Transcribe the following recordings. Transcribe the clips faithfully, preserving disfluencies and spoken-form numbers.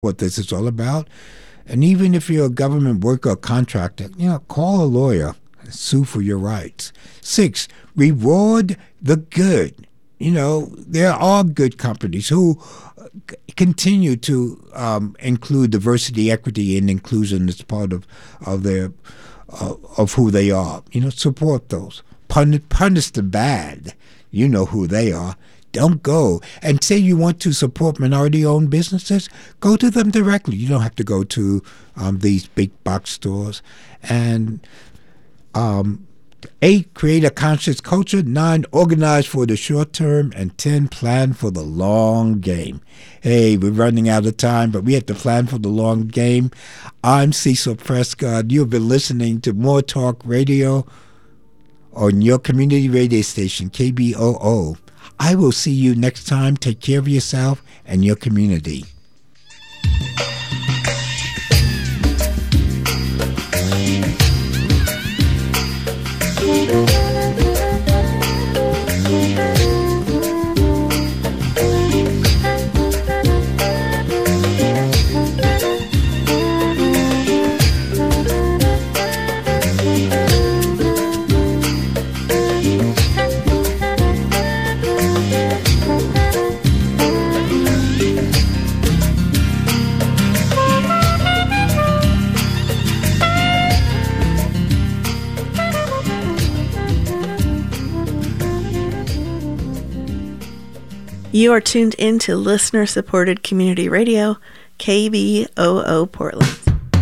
what this is all about. And even if you're a government worker or contractor, you know, call a lawyer and sue for your rights. Six, reward the good. You know, there are good companies who continue to um, include diversity, equity, and inclusion as part of of their uh, of who they are. You know, support those. Punish, punish the bad. You know who they are. Don't go and say you want to support minority-owned businesses. Go to them directly. You don't have to go to um, these big box stores. And um, eight, create a conscious culture. Nine, organize for the short term. And ten, plan for the long game. Hey, we're running out of time, but we have to plan for the long game. I'm Cecil Prescott. You've been listening to More Talk Radio on your community radio station, K B O O. I will see you next time. Take care of yourself and your community. You are tuned in to listener-supported community radio, K B O O Portland.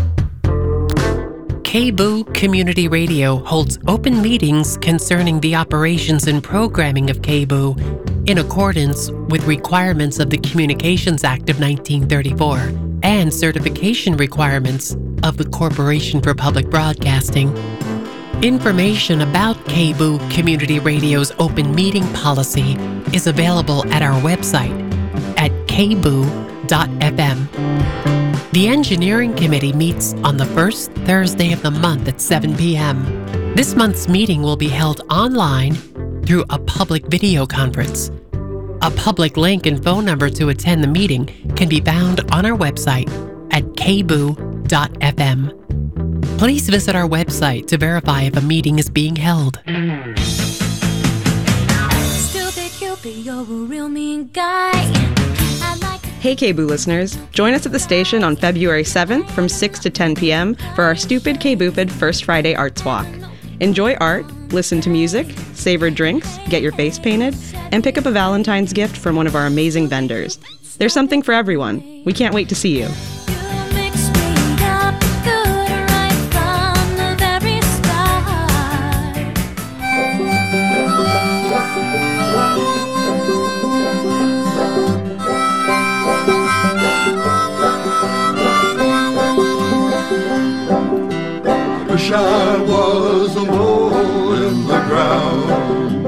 K B O O Community Radio holds open meetings concerning the operations and programming of K B O O in accordance with requirements of the Communications Act of nineteen thirty-four and certification requirements of the Corporation for Public Broadcasting. Information about K B O O Community Radio's open meeting policy is available at our website at k b o o dot f m. The Engineering Committee meets on the first Thursday of the month at seven p.m. This month's meeting will be held online through a public video conference. A public link and phone number to attend the meeting can be found on our website at k b o o dot f m. Please visit our website to verify if a meeting is being held. Stupid Cupid, you're a real mean guy. Like hey K B O O listeners, join us at the station on February seventh from six to ten p.m. for our Stupid K B O O P I D First Friday Arts Walk. Enjoy art, listen to music, savor drinks, get your face painted, and pick up a Valentine's gift from one of our amazing vendors. There's something for everyone. We can't wait to see you. Wish I was a mole in the ground.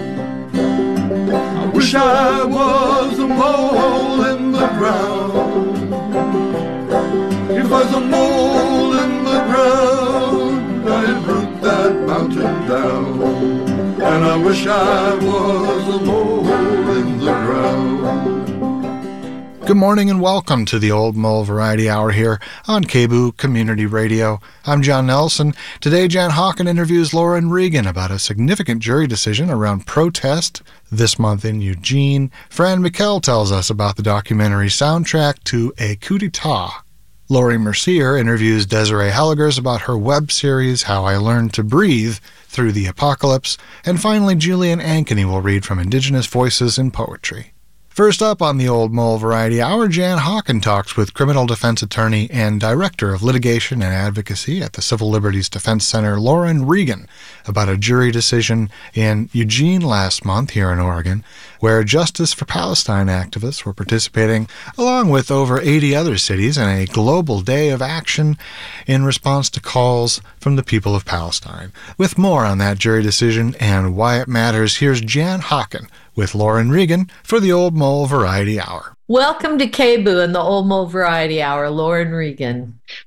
I wish I was a mole in the ground. If I was a mole in the ground, I'd root that mountain down. And I wish I was a mole in the ground. Good morning and welcome to the Old Mole Variety Hour here on K B O O Community Radio. I'm John Nelson. Today, Jan Hawken interviews Lauren Regan about a significant jury decision around protest this month in Eugene. Fran Mikkel tells us about the documentary soundtrack to A Coup d'Etat. Laurie Mercier interviews Desiree Helligers about her web series How I Learned to Breathe Through the Apocalypse. And finally, Julian Ankeny will read from Indigenous Voices in Poetry. First up on the Old Mole Variety Hour, Jan Hawken talks with criminal defense attorney and director of litigation and advocacy at the Civil Liberties Defense Center, Lauren Regan, about a jury decision in Eugene last month here in Oregon, where Justice for Palestine activists were participating along with over eighty other cities in a global day of action in response to calls from the people of Palestine. With more on that jury decision and why it matters, here's Jan Hawken with Lauren Regan for the Old Mole Variety Hour. Welcome to K B O O and the Old Mole Variety Hour, Lauren Regan.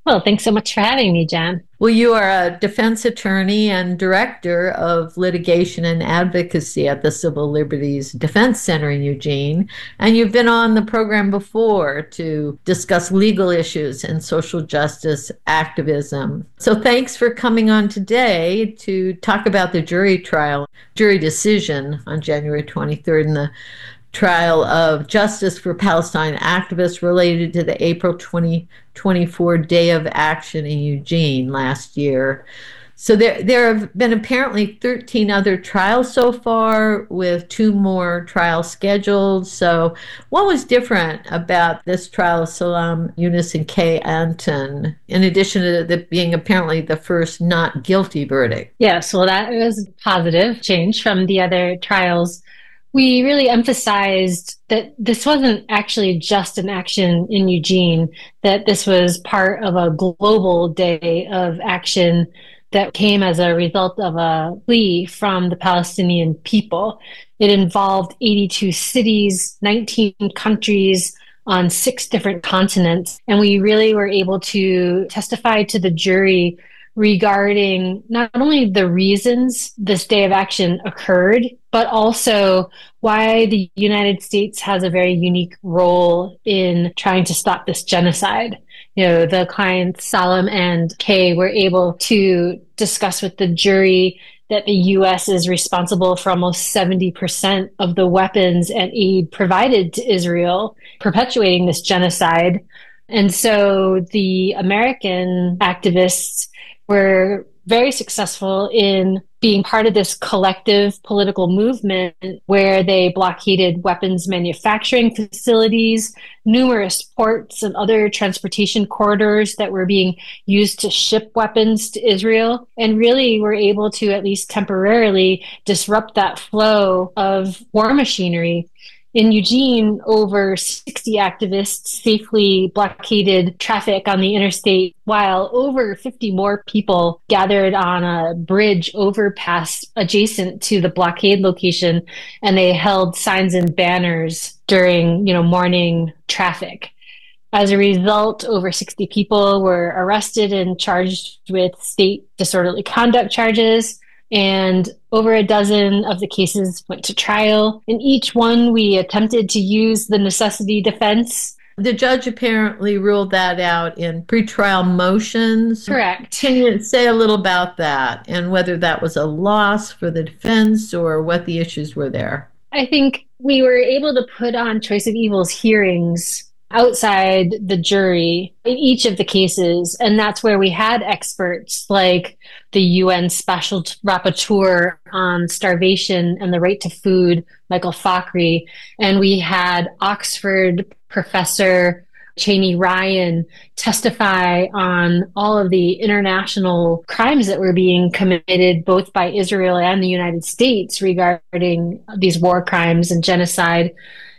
Well, thanks so much for having me, Jan. Well, you are a defense attorney and director of litigation and advocacy at the Civil Liberties Defense Center in Eugene. And you've been on the program before to discuss legal issues and social justice activism. So thanks for coming on today to talk about the jury trial, jury decision on January twenty-third and the trial of justice for Palestine activists related to the April twenty twenty-four Day of Action in Eugene last year. So there, there have been apparently thirteen other trials so far, with two more trials scheduled. So what was different about this trial of Salam Yunus and Kay Anton, in addition to the, being apparently the first not guilty verdict? Yes, well, that was a positive change from the other trials. We really emphasized that this wasn't actually just an action in Eugene, that this was part of a global day of action that came as a result of a plea from the Palestinian people. It involved eighty-two cities, nineteen countries on six different continents, and we really were able to testify to the jury regarding not only the reasons this day of action occurred, but also why the United States has a very unique role in trying to stop this genocide. You know, the clients, Salam and Kay, were able to discuss with the jury that the U S is responsible for almost seventy percent of the weapons and aid provided to Israel, perpetuating this genocide. And so the American activists were very successful in being part of this collective political movement where they blockaded weapons manufacturing facilities, numerous ports and other transportation corridors that were being used to ship weapons to Israel, and really were able to at least temporarily disrupt that flow of war machinery. In Eugene, over sixty activists safely blockaded traffic on the interstate, while over fifty more people gathered on a bridge overpass adjacent to the blockade location, and they held signs and banners during, you know, morning traffic. As a result, over sixty people were arrested and charged with state disorderly conduct charges. And over a dozen of the cases went to trial. In each one, we attempted to use the necessity defense. The judge apparently ruled that out in pretrial motions. Correct. Can you say a little about that and whether that was a loss for the defense or what the issues were there? I think we were able to put on choice of evils hearings outside the jury in each of the cases. And that's where we had experts like the U N Special Rapporteur on Starvation and the Right to Food, Michael Fakhri. And we had Oxford professor Cheney Ryan testify on all of the international crimes that were being committed both by Israel and the United States regarding these war crimes and genocide.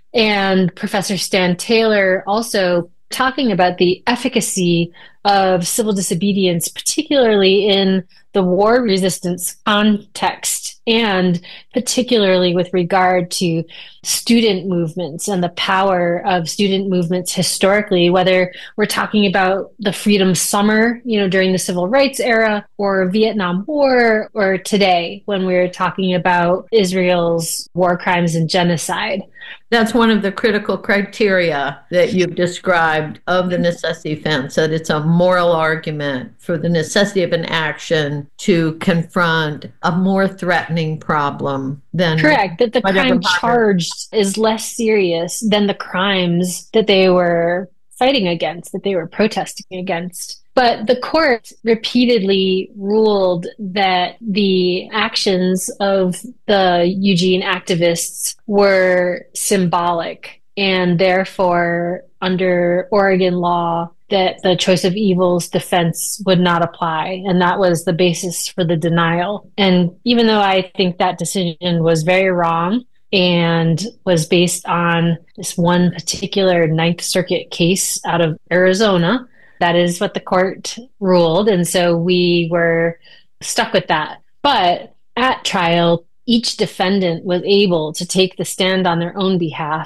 And Professor Stan Taylor also talking about the efficacy of civil disobedience, particularly in the war resistance context, and particularly with regard to student movements and the power of student movements historically, whether we're talking about the Freedom Summer, you know, during the Civil Rights era, or Vietnam War, or today when we're talking about Israel's war crimes and genocide. That's one of the critical criteria that you've described of the necessity defense, that it's a moral argument for the necessity of an action to confront a more threatening problem than... Correct, that the crime charged is less serious than the crimes that they were fighting against, that they were protesting against. But the court repeatedly ruled that the actions of the Eugene activists were symbolic, and therefore, under Oregon law, that the choice of evils defense would not apply. And that was the basis for the denial. And even though I think that decision was very wrong and was based on this one particular Ninth Circuit case out of Arizona, that is what the court ruled. And so we were stuck with that. But at trial, each defendant was able to take the stand on their own behalf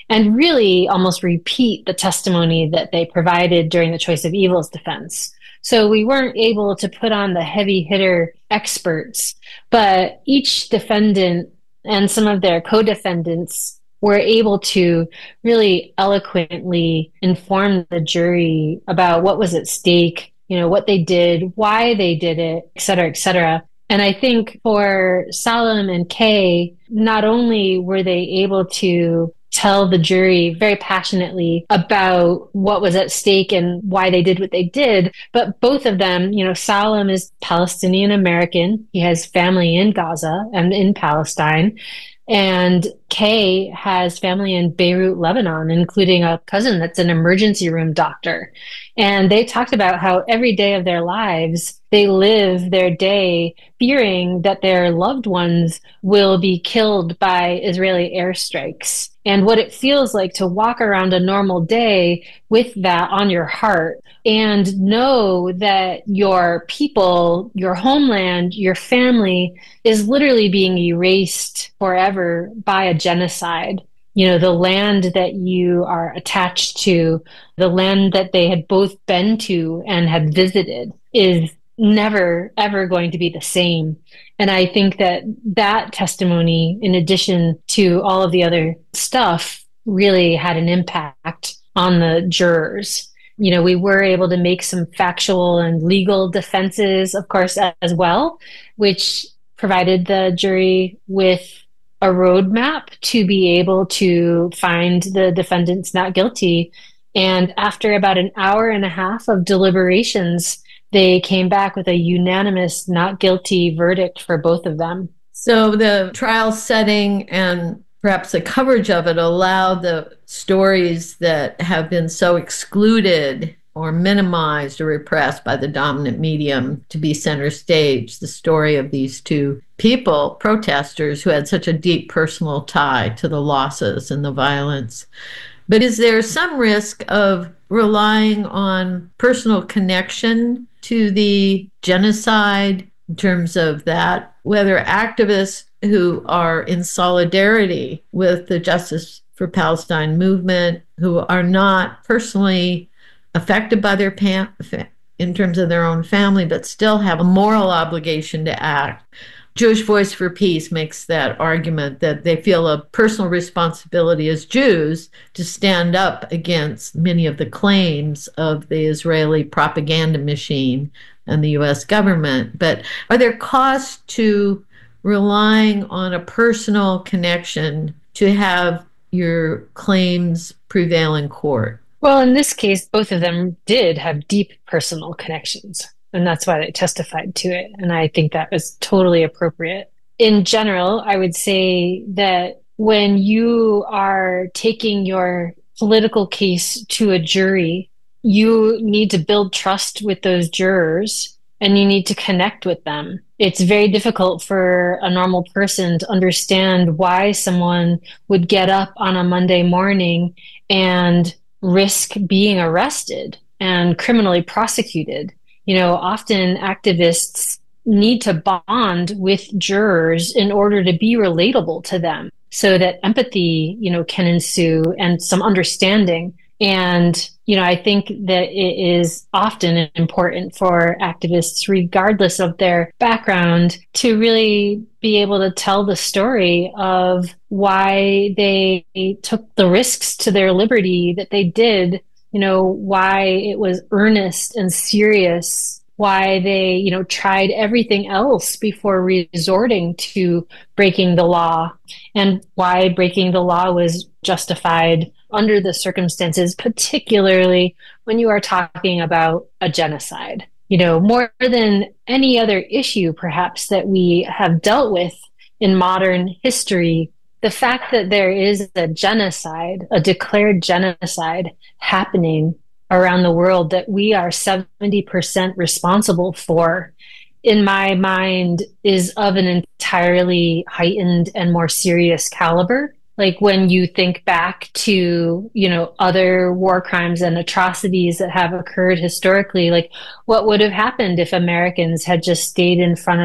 and really almost repeat the testimony that they provided during the choice of evils defense. So we weren't able to put on the heavy hitter experts, but each defendant and some of their co-defendants were able to really eloquently inform the jury about what was at stake, you know, what they did, why they did it, et cetera, et cetera. And I think for Salem and Kay, not only were they able to tell the jury very passionately about what was at stake and why they did what they did, but both of them, you know, Salem is Palestinian American. He has family in Gaza and in Palestine. And Kay has family in Beirut, Lebanon, including a cousin that's an emergency room doctor. And they talked about how every day of their lives, they live their day fearing that their loved ones will be killed by Israeli airstrikes. And what it feels like to walk around a normal day with that on your heart and know that your people, your homeland, your family is literally being erased forever by a genocide. You know, the land that you are attached to, the land that they had both been to and had visited is never, ever going to be the same. And I think that that testimony, in addition to all of the other stuff, really had an impact on the jurors. You know, we were able to make some factual and legal defenses, of course, as well, which provided the jury with a roadmap to be able to find the defendants not guilty. And after about an hour and a half of deliberations, they came back with a unanimous not guilty verdict for both of them. So the trial setting and perhaps the coverage of it allowed the stories that have been so excluded or minimized or repressed by the dominant medium to be center stage. The story of these two people, protesters, who had such a deep personal tie to the losses and the violence. But is there some risk of relying on personal connection to the genocide in terms of that, whether activists who are in solidarity with the Justice for Palestine movement, who are not personally affected by their pam- in terms of their own family, but still have a moral obligation to act? Jewish Voice for Peace makes that argument that they feel a personal responsibility as Jews to stand up against many of the claims of the Israeli propaganda machine and the U S government. But are there costs to relying on a personal connection to have your claims prevail in court? Well, in this case, both of them did have deep personal connections. And that's why they testified to it. And I think that was totally appropriate. In general, I would say that when you are taking your political case to a jury, you need to build trust with those jurors and you need to connect with them. It's very difficult for a normal person to understand why someone would get up on a Monday morning and risk being arrested and criminally prosecuted. You know, often activists need to bond with jurors in order to be relatable to them so that empathy, you know, can ensue and some understanding. And, you know, I think that it is often important for activists, regardless of their background, to really be able to tell the story of why they took the risks to their liberty that they did. You know, why it was earnest and serious, why they, you know, tried everything else before resorting to breaking the law, and why breaking the law was justified under the circumstances, particularly when you are talking about a genocide. You know, more than any other issue, perhaps, that we have dealt with in modern history, the fact that there is a genocide, a declared genocide happening around the world that we are seventy percent responsible for, in my mind, is of an entirely heightened and more serious caliber. Like when you think back to, you know, other war crimes and atrocities that have occurred historically, like what would have happened if Americans had just stayed in front of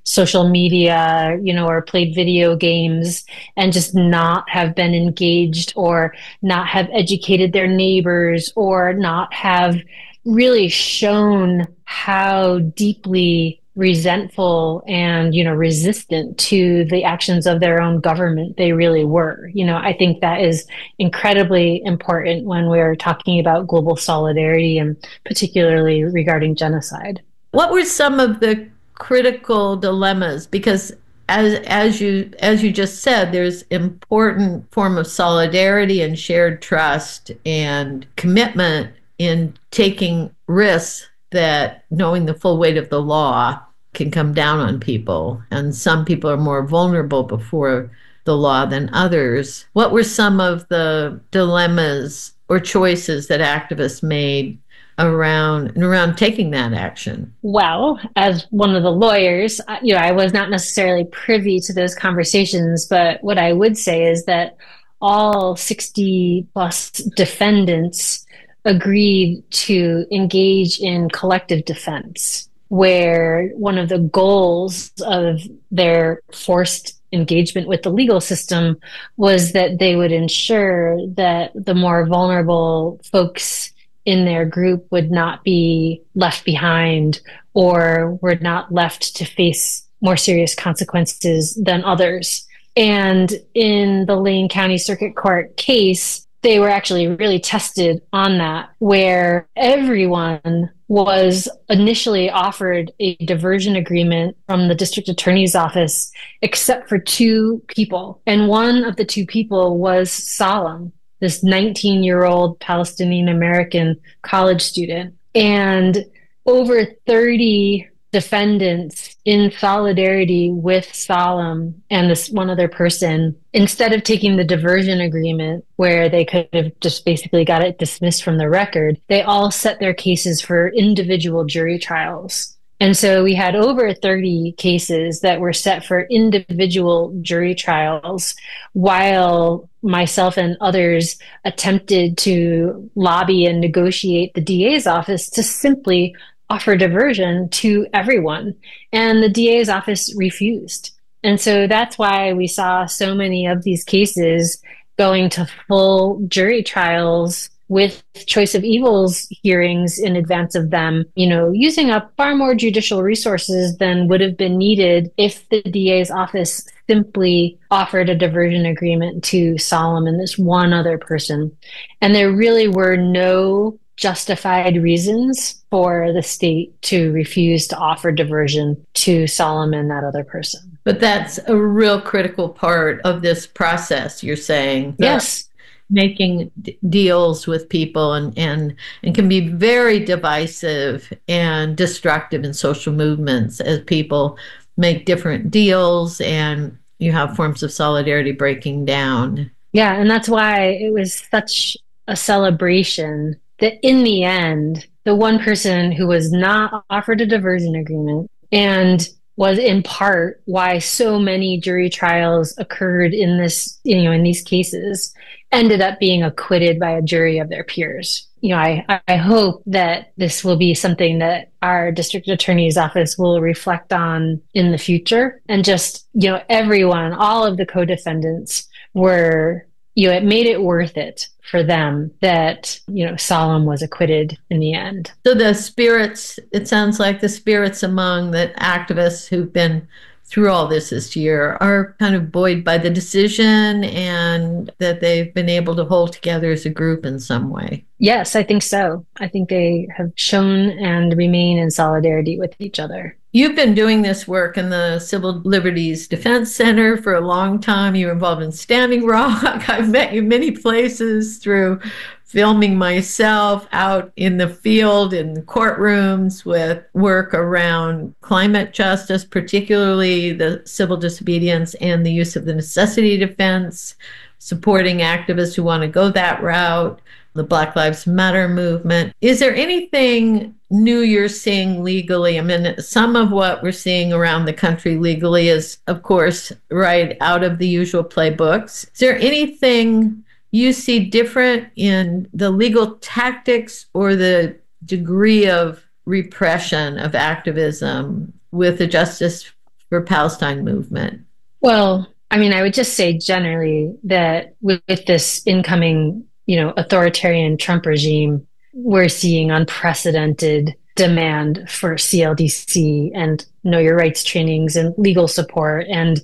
social media, you know, or played video games and just not have been engaged or not have educated their neighbors or not have really shown how deeply resentful and, you know, resistant to the actions of their own government they really were. You know, I think that is incredibly important when we're talking about global solidarity and particularly regarding genocide. What were some of the critical dilemmas? Because as as you as you just said, there's important form of solidarity and shared trust and commitment in taking risks that knowing the full weight of the law can come down on people. And some people are more vulnerable before the law than others. What were some of the dilemmas or choices that activists made around around taking that action? Well, as one of the lawyers, you know, I was not necessarily privy to those conversations, but what I would say is that all sixty plus defendants agreed to engage in collective defense, where one of the goals of their forced engagement with the legal system was that they would ensure that the more vulnerable folks in their group would not be left behind or were not left to face more serious consequences than others. And in the Lane County Circuit Court case, they were actually really tested on that, where everyone was initially offered a diversion agreement from the district attorney's office, except for two people. And one of the two people was Salam, this nineteen-year-old Palestinian American college student. And over thirty defendants in solidarity with Salam and this one other person, instead of taking the diversion agreement where they could have just basically got it dismissed from the record, they all set their cases for individual jury trials. And so we had over thirty cases that were set for individual jury trials, while myself and others attempted to lobby and negotiate the D A's office to simply offer diversion to everyone. And the D A's office refused. And so that's why we saw so many of these cases going to full jury trials with choice of evils hearings in advance of them, you know, using up far more judicial resources than would have been needed if the D A's office simply offered a diversion agreement to Salam and this one other person. And there really were no justified reasons for the state to refuse to offer diversion to Salam and that other person. But that's a real critical part of this process, you're saying. Yes. Making d- deals with people and, and, and can be very divisive and destructive in social movements as people make different deals and you have forms of solidarity breaking down. Yeah, and that's why it was such a celebration that in the end, the one person who was not offered a diversion agreement and was in part why so many jury trials occurred in this, you know, in these cases, ended up being acquitted by a jury of their peers. You know, I, I hope that this will be something that our district attorney's office will reflect on in the future. And just, you know, everyone, all of the co-defendants were, you know, it made it worth it for them that, you know, Salam was acquitted in the end. So the spirits, it sounds like the spirits among the activists who've been through all this this year are kind of buoyed by the decision and that they've been able to hold together as a group in some way. Yes, I think so. I think they have shown and remain in solidarity with each other. You've been doing this work in the Civil Liberties Defense Center for a long time. You were involved in Standing Rock. I've met you many places through filming myself out in the field, in courtrooms with work around climate justice, particularly the civil disobedience and the use of the necessity defense, supporting activists who want to go that route, the Black Lives Matter movement. Is there anything new you're seeing legally? I mean, some of what we're seeing around the country legally is, of course, right out of the usual playbooks. Is there anything you see different in the legal tactics or the degree of repression of activism with the Justice for Palestine movement? Well, I mean, I would just say generally that with, with this incoming, you know, authoritarian Trump regime, we're seeing unprecedented demand for C L D C and know your rights trainings and legal support. And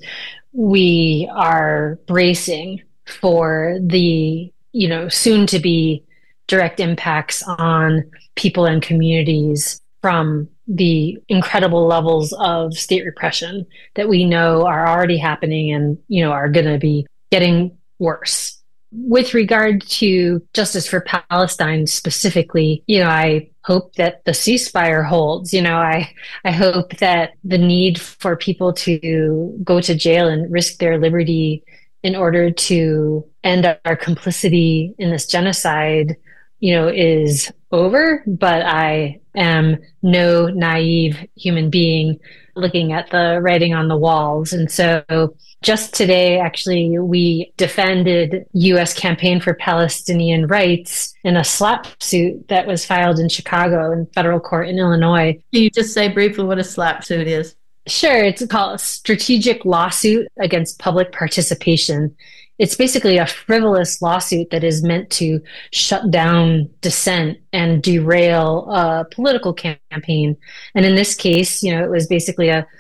we are bracing for the, you know, soon to be direct impacts on people and communities from the incredible levels of state repression that we know are already happening and, you know, are going to be getting worse. With regard to justice for Palestine specifically, you know, I hope that the ceasefire holds. You know, I, I hope that the need for people to go to jail and risk their liberty in order to end our complicity in this genocide, you know, is over. But I am no naive human being looking at the writing on the walls. And so just today, actually, we defended U S Campaign for Palestinian Rights in a SLAPP suit that was filed in Chicago in federal court in Illinois. Can you just say briefly what a SLAPP suit is? Sure. It's called a strategic lawsuit against public participation. It's basically a frivolous lawsuit that is meant to shut down dissent and derail a political campaign. And in this case, you know, it was basically a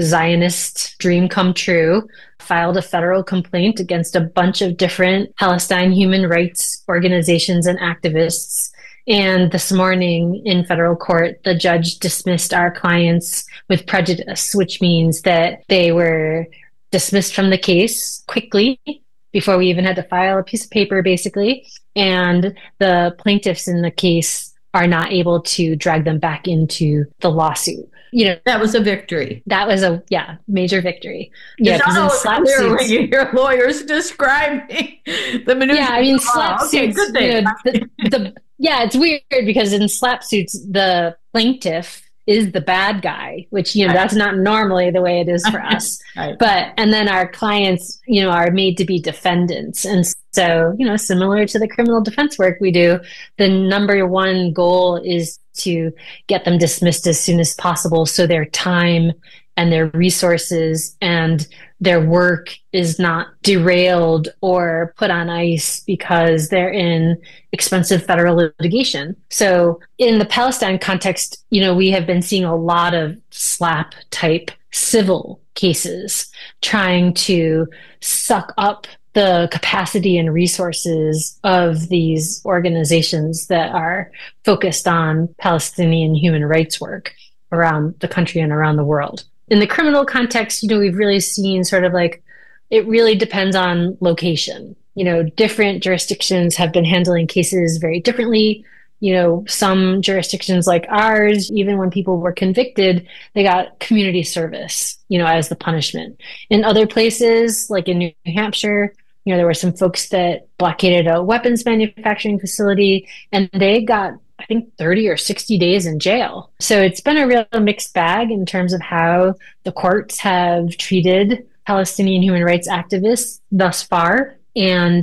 Zionist dream come true, filed a federal complaint against a bunch of different Palestine human rights organizations and activists. And this morning in federal court, the judge dismissed our clients with prejudice, which means that they were dismissed from the case quickly before we even had to file a piece of paper, basically. And the plaintiffs in the case are not able to drag them back into the lawsuit. You know, that was a victory. That was a, yeah, major victory. Yeah, because in SLAPP suits, when you hear lawyers describing the minutiae. Yeah, I mean, SLAPP okay, suits, good thing. You know, the, the, yeah, it's weird because in SLAPP suits, the plaintiff is the bad guy, which, you know, right. That's not normally the way it is for us. Right. But, and then our clients, you know, are made to be defendants. And so, you know, similar to the criminal defense work we do, the number one goal is to get them dismissed as soon as possible so their time and their resources and their work is not derailed or put on ice because they're in expensive federal litigation. So in the Palestine context, you know, we have been seeing a lot of SLAPP type civil cases trying to suck up the capacity and resources of these organizations that are focused on Palestinian human rights work around the country and around the world. In the criminal context, you know, we've really seen sort of like, it really depends on location. You know, different jurisdictions have been handling cases very differently. You know, some jurisdictions like ours, even when people were convicted, they got community service, you know, as the punishment. In other places, like in New Hampshire, you know, there were some folks that blockaded a weapons manufacturing facility and they got, I think, thirty or sixty days in jail. So it's been a real mixed bag in terms of how the courts have treated Palestinian human rights activists thus far. And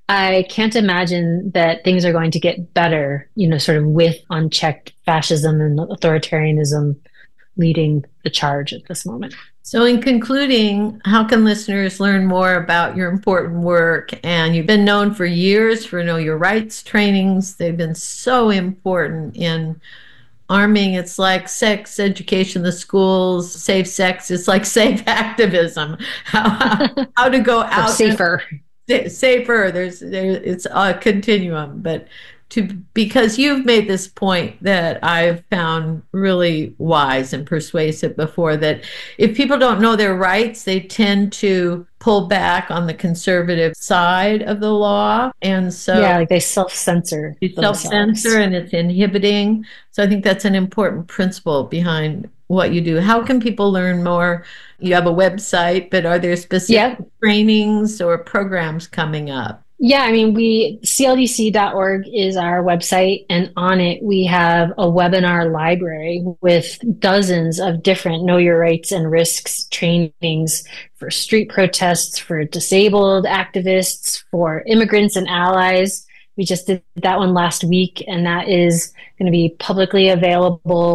I can't imagine that things are going to get better, you know, sort of with unchecked fascism and authoritarianism leading the charge at this moment. So in concluding, how can listeners learn more about your important work? And you've been known for years for Know Your Rights trainings. They've been so important in arming. It's like sex education, the schools, safe sex. It's like safe activism. How, how, how to go out. Safer. And, safer. There's, there, it's a continuum, but to, because you've made this point that I've found really wise and persuasive before, that if people don't know their rights, they tend to pull back on the conservative side of the law. And so yeah, like they self-censor. They self-censor and it's inhibiting. So I think that's an important principle behind what you do. How can people learn more? You have a website, but are there specific yep. trainings or programs coming up? Yeah, I mean, we, C L D C dot org is our website, and on it we have a webinar library with dozens of different Know Your Rights and Risks trainings for street protests, for disabled activists, for immigrants and allies. We just did that one last week, and that is going to be publicly available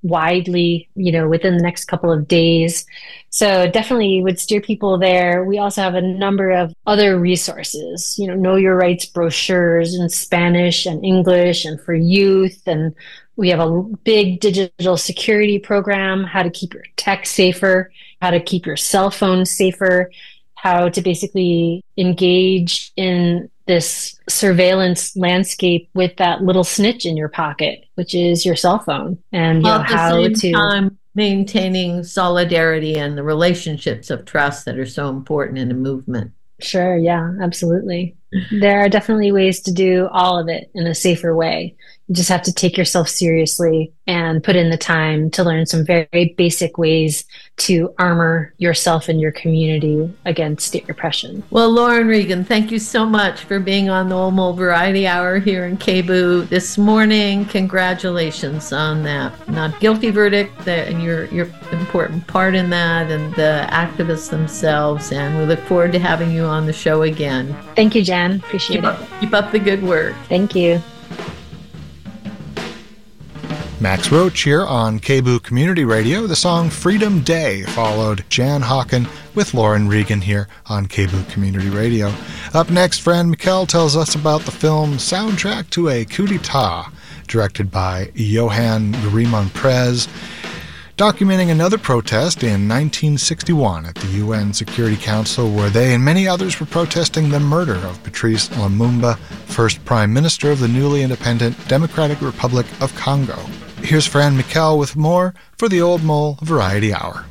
widely, you know, within the next couple of days. So definitely would steer people there. We also have a number of other resources, you know, Know Your Rights brochures in Spanish and English and for youth. And we have a big digital security program, how to keep your tech safer, how to keep your cell phone safer, how to basically engage in this surveillance landscape with that little snitch in your pocket, which is your cell phone, and you While know, at the how same to time maintaining solidarity and the relationships of trust that are so important in a movement. Sure, yeah, absolutely. There are definitely ways to do all of it in a safer way. You just have to take yourself seriously and put in the time to learn some very basic ways to armor yourself and your community against state repression. Well, Lauren Regan, thank you so much for being on the Old Mole Variety Hour here in K B U this morning. Congratulations on that not guilty verdict, that, and your your important part in that, and the activists themselves. And we look forward to having you on the show again. Thank you, Jen. Appreciate keep it. Up, keep up the good work. Thank you. Max Roach here on K B U Community Radio. The song Freedom Day followed Jan Hawken with Lauren Regan here on K B U Community Radio. Up next, Fran Mikkel tells us about the film Soundtrack to a Coup d'etat, directed by Johan Grimonprez, documenting another protest in nineteen sixty-one at the U N Security Council, where they and many others were protesting the murder of Patrice Lumumba, first Prime Minister of the newly independent Democratic Republic of Congo. Here's Fran Mikkel with more for the Old Mole Variety Hour.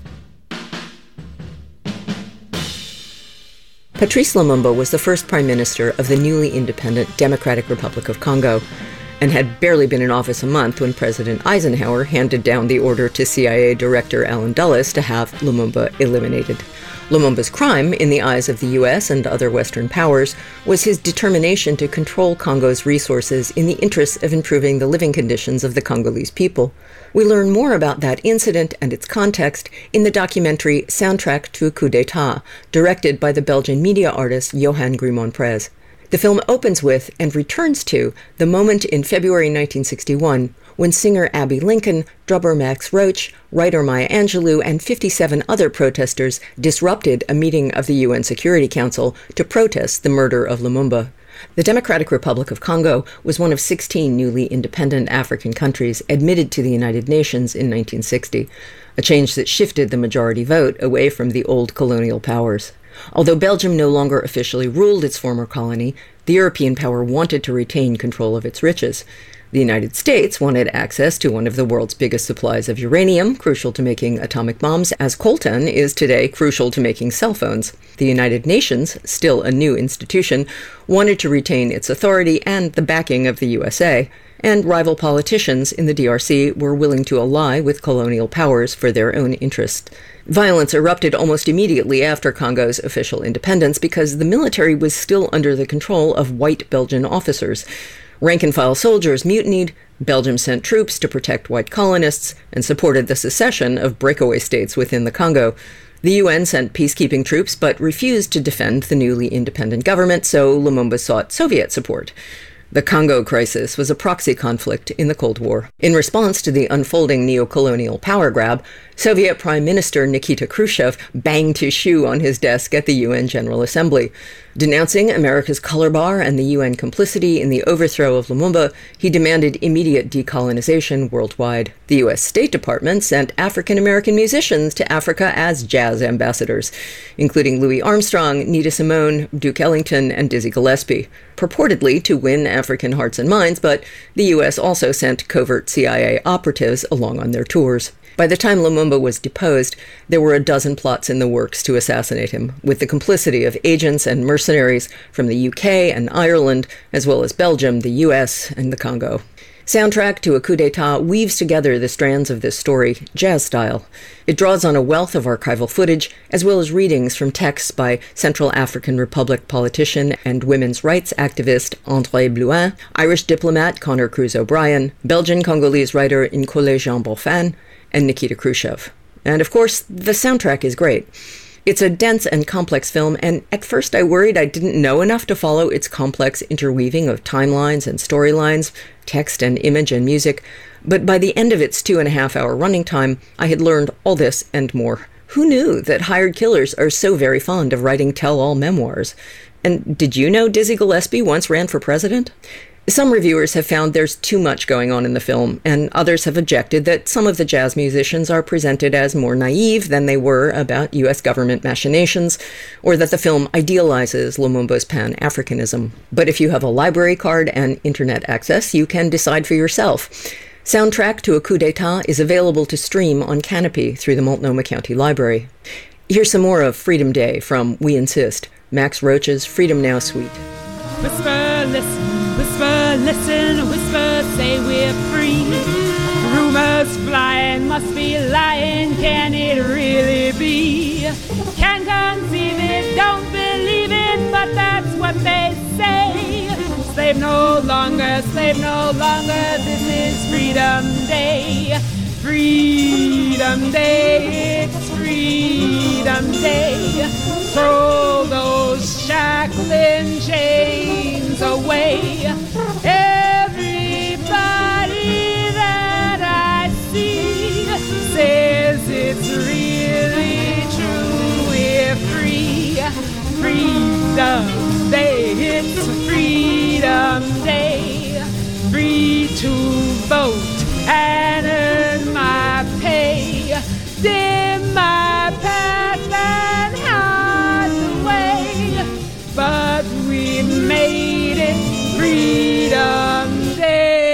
Patrice Lumumba was the first Prime Minister of the newly independent Democratic Republic of Congo, and had barely been in office a month when President Eisenhower handed down the order to C I A Director Allen Dulles to have Lumumba eliminated. Lumumba's crime, in the eyes of the U S and other Western powers, was his determination to control Congo's resources in the interest of improving the living conditions of the Congolese people. We learn more about that incident and its context in the documentary Soundtrack to a Coup d'etat, directed by the Belgian media artist Johan Grimonprez. The film opens with, and returns to, the moment in February nineteen sixty-one when singer Abbey Lincoln, drummer Max Roach, writer Maya Angelou, and fifty-seven other protesters disrupted a meeting of the U N Security Council to protest the murder of Lumumba. The Democratic Republic of Congo was one of sixteen newly independent African countries admitted to the United Nations in nineteen sixty, a change that shifted the majority vote away from the old colonial powers. Although Belgium no longer officially ruled its former colony, the European power wanted to retain control of its riches. The United States wanted access to one of the world's biggest supplies of uranium, crucial to making atomic bombs, as coltan is today crucial to making cell phones. The United Nations, still a new institution, wanted to retain its authority and the backing of the U S A, and rival politicians in the D R C were willing to ally with colonial powers for their own interest. Violence erupted almost immediately after Congo's official independence because the military was still under the control of white Belgian officers. Rank-and-file soldiers mutinied, Belgium sent troops to protect white colonists, and supported the secession of breakaway states within the Congo. The U N sent peacekeeping troops but refused to defend the newly independent government, so Lumumba sought Soviet support. The Congo crisis was a proxy conflict in the Cold War. In response to the unfolding neo-colonial power grab, Soviet Prime Minister Nikita Khrushchev banged his shoe on his desk at the U N General Assembly. Denouncing America's color bar and the U N complicity in the overthrow of Lumumba, he demanded immediate decolonization worldwide. The U S State Department sent African-American musicians to Africa as jazz ambassadors, including Louis Armstrong, Nina Simone, Duke Ellington, and Dizzy Gillespie, purportedly to win African hearts and minds, but the U S also sent covert C I A operatives along on their tours. By the time Lumumba was deposed, there were a dozen plots in the works to assassinate him, with the complicity of agents and mercenaries from the U K and Ireland, as well as Belgium, the U S, and the Congo. Soundtrack to a Coup d'etat weaves together the strands of this story, jazz style. It draws on a wealth of archival footage, as well as readings from texts by Central African Republic politician and women's rights activist André Blouin, Irish diplomat Conor Cruz O'Brien, Belgian-Congolese writer Nkole Jean Bonfin, and Nikita Khrushchev. And of course, the soundtrack is great. It's a dense and complex film, and at first I worried I didn't know enough to follow its complex interweaving of timelines and storylines, text and image and music, but by the end of its two and a half hour running time, I had learned all this and more. Who knew that hired killers are so very fond of writing tell-all memoirs? And did you know Dizzy Gillespie once ran for president? Some reviewers have found there's too much going on in the film, and others have objected that some of the jazz musicians are presented as more naive than they were about U S government machinations, or that the film idealizes Lumumba's Pan-Africanism. But if you have a library card and internet access, you can decide for yourself. Soundtrack to a Coup d'etat is available to stream on Canopy through the Multnomah County Library. Here's some more of Freedom Day from We Insist, Max Roach's Freedom Now Suite. Whisper, listen, whisper, listen, whisper, say we're free. Rumors flying, must be lying, can it really be? Can't conceive it, don't believe it, but that's what they say. Slave no longer, slave no longer, this is Freedom Day. Freedom Day, it's Freedom Day. Throw those shackling chains away. Everybody that I see says it's really true. We're free. Freedom Day, it's Freedom Day. Free to vote and earn my pay. Dim my path and hide the way. But we made it Freedom Day.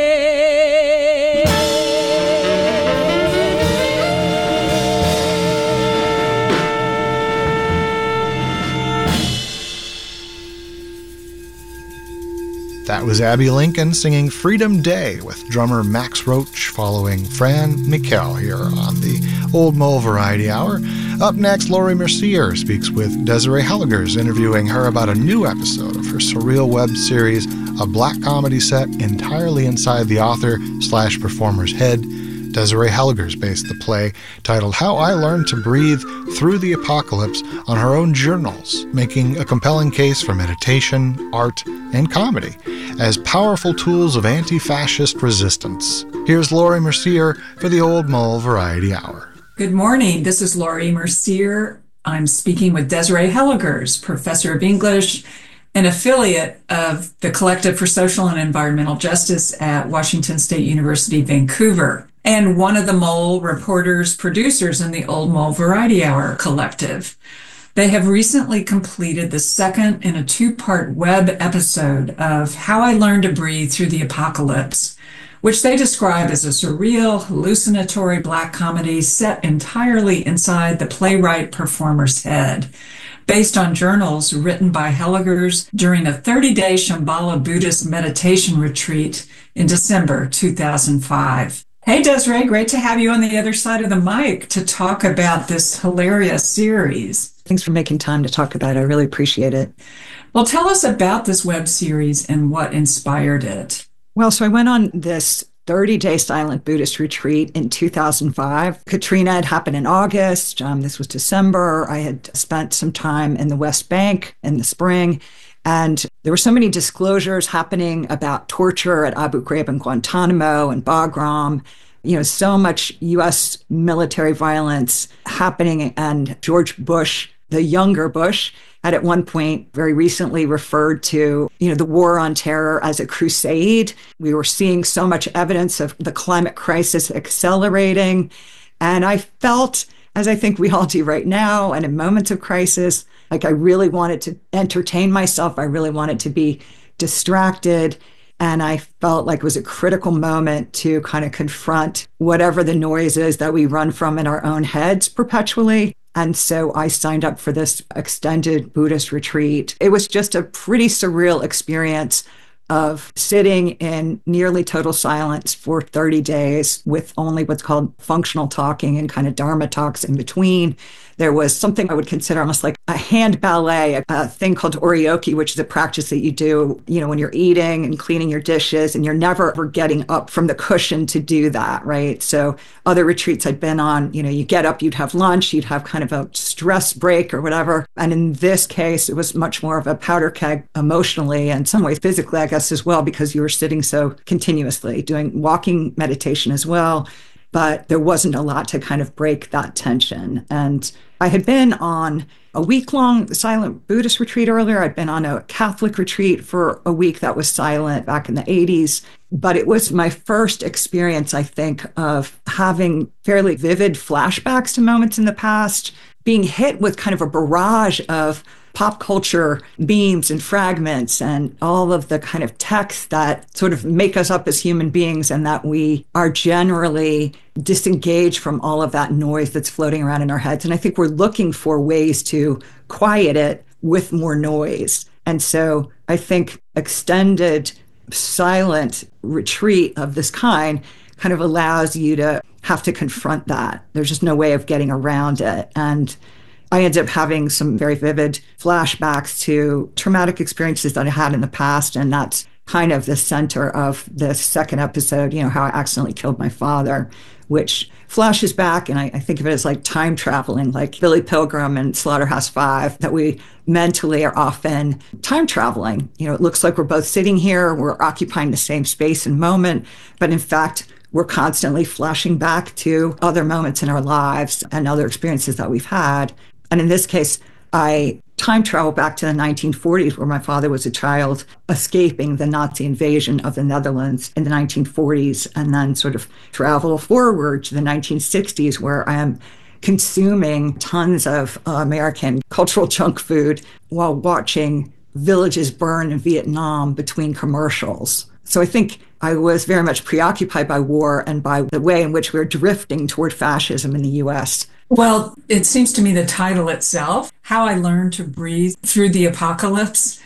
That was Abby Lincoln singing Freedom Day with drummer Max Roach following Fran Mikkel here on the Old Mole Variety Hour. Up next, Laurie Mercier speaks with Desiree Helligers, interviewing her about a new episode of her surreal web series, a black comedy set entirely inside the author slash performer's head. Desiree Helligers based the play, titled How I Learned to Breathe Through the Apocalypse, on her own journals, making a compelling case for meditation, art, and comedy as powerful tools of anti-fascist resistance. Here's Laurie Mercier for the Old Mole Variety Hour. Good morning. This is Laurie Mercier. I'm speaking with Desiree Helligers, professor of English, an affiliate of the Collective for Social and Environmental Justice at Washington State University, Vancouver, and one of the Mole reporters, producers in the Old Mole Variety Hour collective. They have recently completed the second in a two-part web episode of How I Learned to Breathe Through the Apocalypse, which they describe as a surreal, hallucinatory black comedy set entirely inside the playwright-performer's head, based on journals written by Helligers during a thirty-day Shambhala Buddhist meditation retreat in December two thousand five. Hey, Desiree, great to have you on the other side of the mic to talk about this hilarious series. Thanks for making time to talk about it. I really appreciate it. Well, tell us about this web series and what inspired it. Well, so I went on this thirty-day silent Buddhist retreat in two thousand five. Katrina had happened in August. Um, this was December. I had spent some time in the West Bank in the spring. And there were so many disclosures happening about torture at Abu Ghraib and Guantanamo and Bagram. You know, so much U S military violence happening. And George Bush, the younger Bush, had at one point very recently referred to, you know, the war on terror as a crusade. We were seeing so much evidence of the climate crisis accelerating. And I felt, as I think we all do right now, and in moments of crisis, like I really wanted to entertain myself. I really wanted to be distracted. And I felt like it was a critical moment to kind of confront whatever the noise is that we run from in our own heads perpetually. And so I signed up for this extended Buddhist retreat. It was just a pretty surreal experience of sitting in nearly total silence for thirty days with only what's called functional talking and kind of Dharma talks in between. There was something I would consider almost like a hand ballet, a, a thing called oryoki, which is a practice that you do, you know, when you're eating and cleaning your dishes, and you're never ever getting up from the cushion to do that, right? So other retreats I'd been on, you know, you get up, you'd have lunch, you'd have kind of a stress break or whatever. And in this case, it was much more of a powder keg emotionally and in some ways physically, I guess, as well, because you were sitting so continuously, doing walking meditation as well. But there wasn't a lot to kind of break that tension. And I had been on a week-long silent Buddhist retreat earlier. I'd been on a Catholic retreat for a week that was silent back in the eighties. But it was my first experience, I think, of having fairly vivid flashbacks to moments in the past, being hit with kind of a barrage of pop culture beams and fragments and all of the kind of texts that sort of make us up as human beings, and that we are generally disengaged from all of that noise that's floating around in our heads. And I think we're looking for ways to quiet it with more noise. And so I think extended silent retreat of this kind kind of allows you to have to confront that. There's just no way of getting around it. And I ended up having some very vivid flashbacks to traumatic experiences that I had in the past. And that's kind of the center of the second episode, you know, how I accidentally killed my father, which flashes back. And I, I think of it as like time traveling, like Billy Pilgrim and Slaughterhouse-Five, that we mentally are often time traveling. You know, it looks like we're both sitting here, we're occupying the same space and moment, but in fact, we're constantly flashing back to other moments in our lives and other experiences that we've had. And in this case, I time travel back to the nineteen forties, where my father was a child escaping the Nazi invasion of the Netherlands in the nineteen forties, and then sort of travel forward to the nineteen sixties, where I am consuming tons of uh, American cultural junk food while watching villages burn in Vietnam between commercials. So I think I was very much preoccupied by war and by the way in which we're drifting toward fascism in the U S. Well, it seems to me the title itself, How I Learned to Breathe Through the Apocalypse,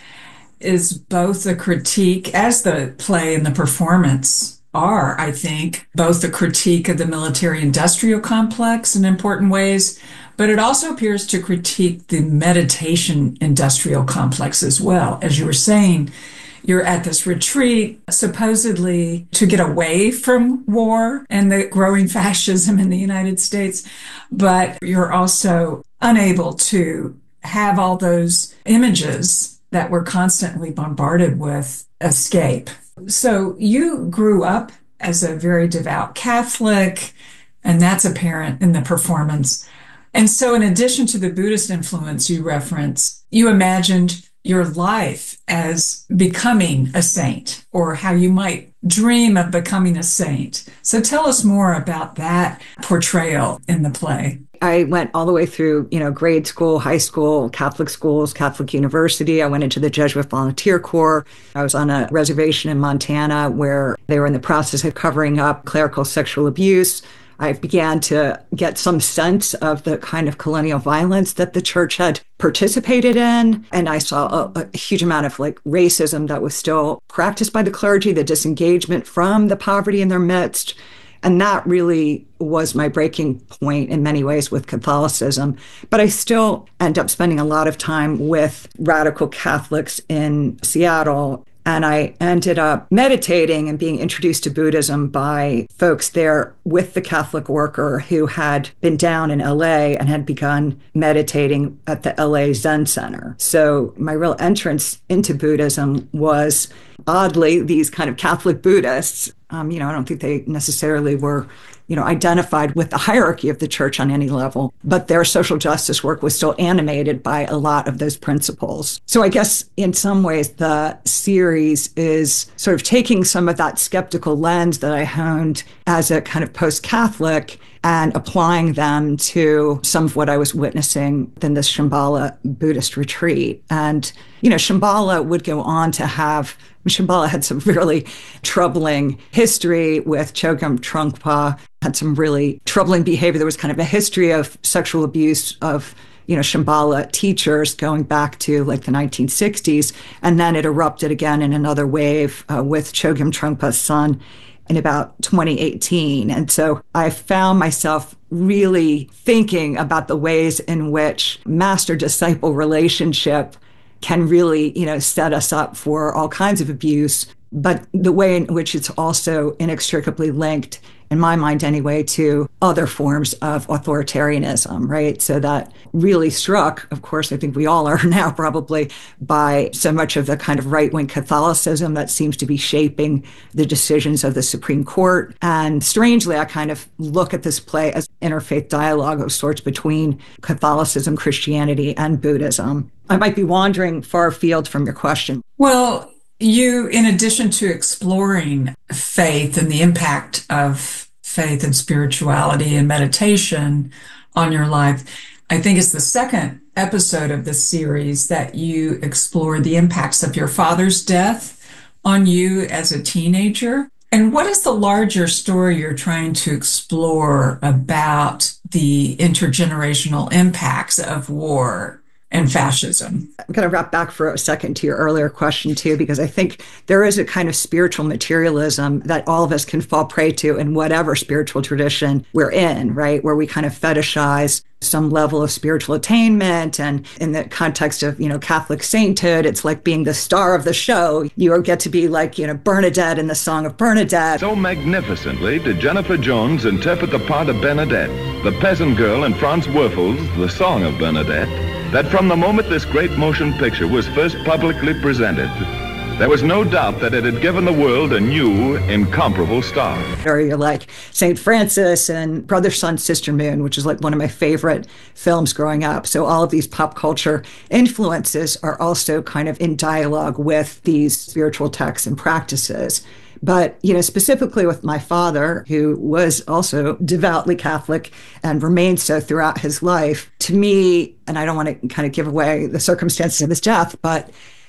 is both a critique, as the play and the performance are, I think, both the critique of the military-industrial complex in important ways, but it also appears to critique the meditation-industrial complex as well. As you were saying, you're at this retreat, supposedly to get away from war and the growing fascism in the United States, but you're also unable to have all those images that we're constantly bombarded with escape. So you grew up as a very devout Catholic, and that's apparent in the performance. And so in addition to the Buddhist influence you reference, you imagined your life as becoming a saint, or how you might dream of becoming a saint. So tell us more about that portrayal in the play. I went all the way through, you know, grade school, high school, Catholic schools, Catholic university. I went into the Jesuit Volunteer Corps. I was on a reservation in Montana where they were in the process of covering up clerical sexual abuse. I began to get some sense of the kind of colonial violence that the church had participated in. And I saw a, a huge amount of like racism that was still practiced by the clergy, the disengagement from the poverty in their midst. And that really was my breaking point in many ways with Catholicism. But I still end up spending a lot of time with radical Catholics in Seattle. And I ended up meditating and being introduced to Buddhism by folks there with the Catholic worker who had been down in L A and had begun meditating at the L A Zen Center. So my real entrance into Buddhism was, oddly, these kind of Catholic Buddhists. Um, you know, I don't think they necessarily were, you know, identified with the hierarchy of the church on any level, but their social justice work was still animated by a lot of those principles. So I guess in some ways the series is sort of taking some of that skeptical lens that I honed as a kind of post-Catholic and applying them to some of what I was witnessing in this Shambhala Buddhist retreat. And, you know, Shambhala would go on to have, Shambhala had some really troubling history with Chogyam Trungpa, had some really troubling behavior. There was kind of a history of sexual abuse of, you know, Shambhala teachers going back to like the nineteen sixties. And then it erupted again in another wave uh, with Chogyam Trungpa's son in about twenty eighteen. And so I found myself really thinking about the ways in which master-disciple relationship can really, you know, set us up for all kinds of abuse, but the way in which it's also inextricably linked in my mind anyway, to other forms of authoritarianism, right? So that really struck, of course, I think we all are now probably, by so much of the kind of right-wing Catholicism that seems to be shaping the decisions of the Supreme Court. And strangely, I kind of look at this play as interfaith dialogue of sorts between Catholicism, Christianity, and Buddhism. I might be wandering far afield from your question. Well, you, in addition to exploring faith and the impact of faith and spirituality and meditation on your life, I think it's the second episode of this series that you explore the impacts of your father's death on you as a teenager. And what is the larger story you're trying to explore about the intergenerational impacts of war and fascism? I'm going to wrap back for a second to your earlier question, too, because I think there is a kind of spiritual materialism that all of us can fall prey to in whatever spiritual tradition we're in, right? Where we kind of fetishize some level of spiritual attainment. And in the context of, you know, Catholic sainthood, it's like being the star of the show. You get to be like, you know, Bernadette in the Song of Bernadette. So magnificently did Jennifer Jones interpret the part of Bernadette, the peasant girl in Franz Werfel's The Song of Bernadette, that from the moment this great motion picture was first publicly presented, there was no doubt that it had given the world a new, incomparable star. Or you're like Saint Francis and Brother, Sun, Sister, Moon, which is like one of my favorite films growing up. So all of these pop culture influences are also kind of in dialogue with these spiritual texts and practices. But, you know, specifically with my father, who was also devoutly Catholic and remained so throughout his life, to me, and I don't want to kind of give away the circumstances of his death, but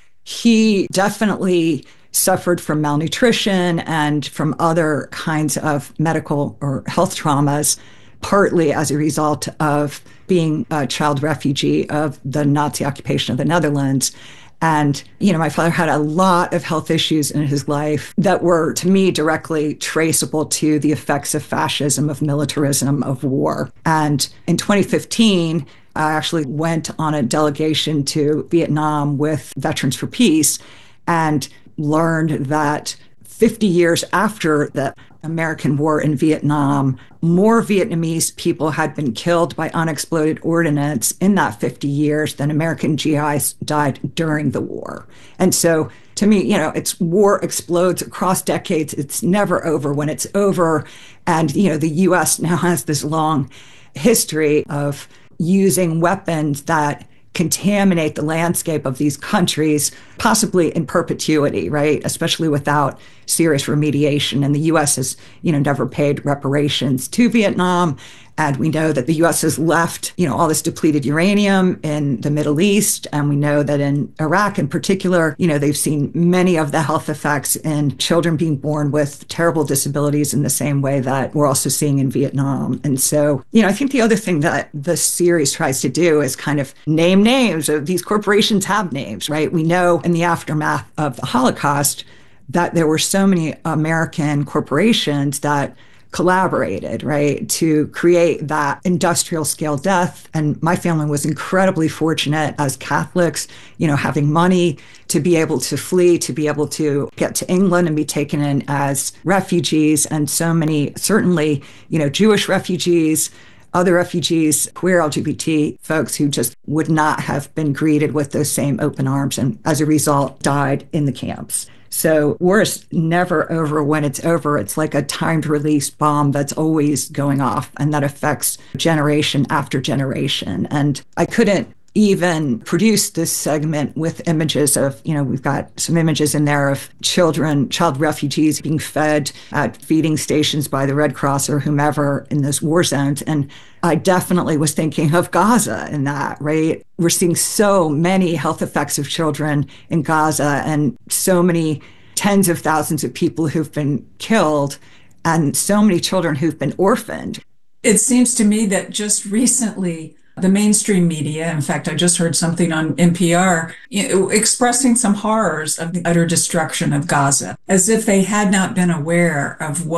he definitely suffered from malnutrition and from other kinds of medical or health traumas, partly as a result of being a child refugee of the Nazi occupation of the Netherlands. And, you know, my father had a lot of health issues in his life that were, to me, directly traceable to the effects of fascism, of militarism, of war. And in twenty fifteen, I actually went on a delegation to Vietnam with Veterans for Peace and learned that fifty years after the American war in Vietnam, more Vietnamese people had been killed by unexploded ordnance in that fifty years than American G Is died during the war. And so to me, you know, it's war explodes across decades. It's never over when it's over. And, you know, the U S now has this long history of using weapons that contaminate the landscape of these countries, possibly in perpetuity, right? Especially without serious remediation. And the U S has, you know, never paid reparations to Vietnam. And we know that the U S has left, you know, all this depleted uranium in the Middle East. And we know that in Iraq in particular, you know, they've seen many of the health effects in children being born with terrible disabilities in the same way that we're also seeing in Vietnam. And so, you know, I think the other thing that the series tries to do is kind of name names. These corporations have names, right? We know in the aftermath of the Holocaust that there were so many American corporations that collaborated, right, to create that industrial scale death. And my family was incredibly fortunate as Catholics, you know, having money to be able to flee, to be able to get to England and be taken in as refugees. And so many, certainly, you know, Jewish refugees, other refugees, queer L G B T folks who just would not have been greeted with those same open arms and as a result died in the camps. So war is never over when it's over. It's like a timed release bomb that's always going off and that affects generation after generation. And I couldn't even produce this segment with images of, you know, we've got some images in there of children, child refugees being fed at feeding stations by the Red Cross or whomever in those war zones. And I definitely was thinking of Gaza in that, right? We're seeing so many health effects of children in Gaza and so many tens of thousands of people who've been killed and so many children who've been orphaned. It seems to me that just recently, the mainstream media, in fact, I just heard something on N P R, you know, expressing some horrors of the utter destruction of Gaza, as if they had not been aware of what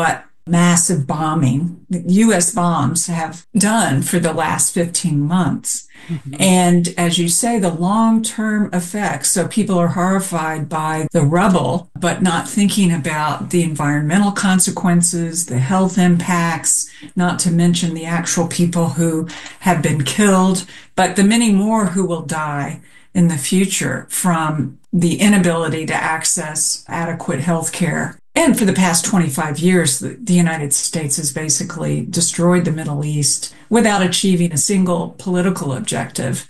massive bombing that U S bombs have done for the last fifteen months. Mm-hmm. And as you say, the long-term effects. So people are horrified by the rubble, but not thinking about the environmental consequences, the health impacts, not to mention the actual people who have been killed, but the many more who will die in the future from the inability to access adequate health care. And for the past twenty-five years, the, the United States has basically destroyed the Middle East without achieving a single political objective.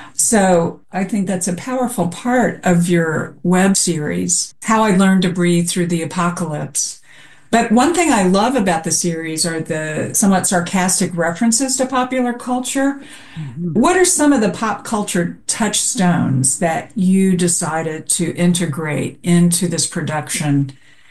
So I think that's a powerful part of your web series, How I Learned to Breathe Through the Apocalypse. But one thing I love about the series are the somewhat sarcastic references to popular culture. Mm-hmm. What are some of the pop culture touchstones that you decided to integrate into this production